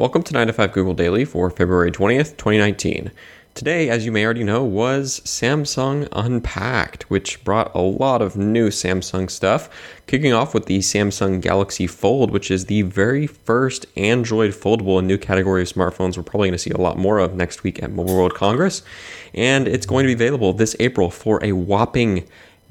Welcome to 9 to 5 Google Daily for February 20th, 2019. Today, as you may already know, was Samsung Unpacked, which brought a lot of new Samsung stuff, kicking off with the Samsung Galaxy Fold, which is the very first Android foldable, a new category of smartphones we're probably going to see a lot more of next week at Mobile World Congress. And it's going to be available this April for a whopping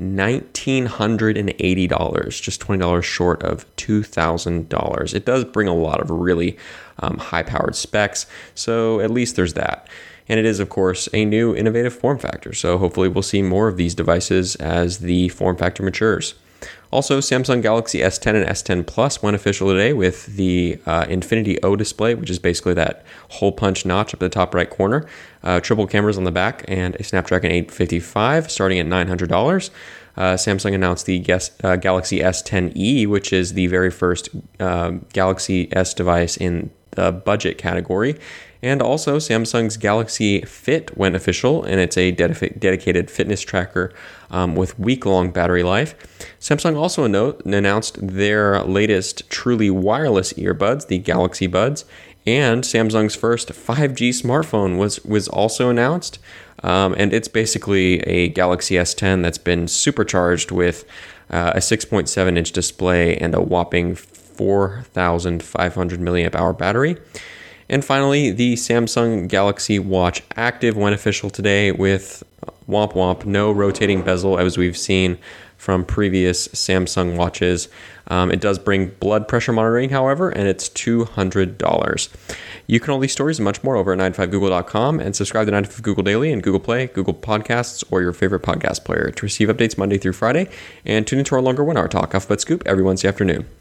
$1,980, just $20 short of $2,000. It does bring a lot of really high-powered specs, so at least there's that. And it is, of course, a new innovative form factor, so hopefully we'll see more of these devices as the form factor matures. Also, Samsung Galaxy S10 and S10 Plus went official today with the Infinity O display, which is basically that hole punch notch up the top right corner, triple cameras on the back, and a Snapdragon 855 starting at $900. Samsung announced the Galaxy S10e, which is the very first Galaxy S device in the budget category. And also, Samsung's Galaxy Fit went official, and it's a dedicated fitness tracker with week-long battery life. Samsung also announced their latest truly wireless earbuds, the Galaxy Buds, and Samsung's first 5G smartphone was also announced. And it's basically a Galaxy S10 that's been supercharged with a 6.7-inch display and a whopping 4,500 milliamp hour battery. And finally, the Samsung Galaxy Watch Active went official today with womp womp, no rotating bezel as we've seen from previous Samsung watches. It does bring blood pressure monitoring, however, and it's $200. You can all these stories and much more over at 9to5google.com and subscribe to 9to5 Google Daily in Google Play, Google Podcasts, or your favorite podcast player to receive updates Monday through Friday. And tune into our longer 1 hour talk, Alphabet Scoop, every Wednesday afternoon.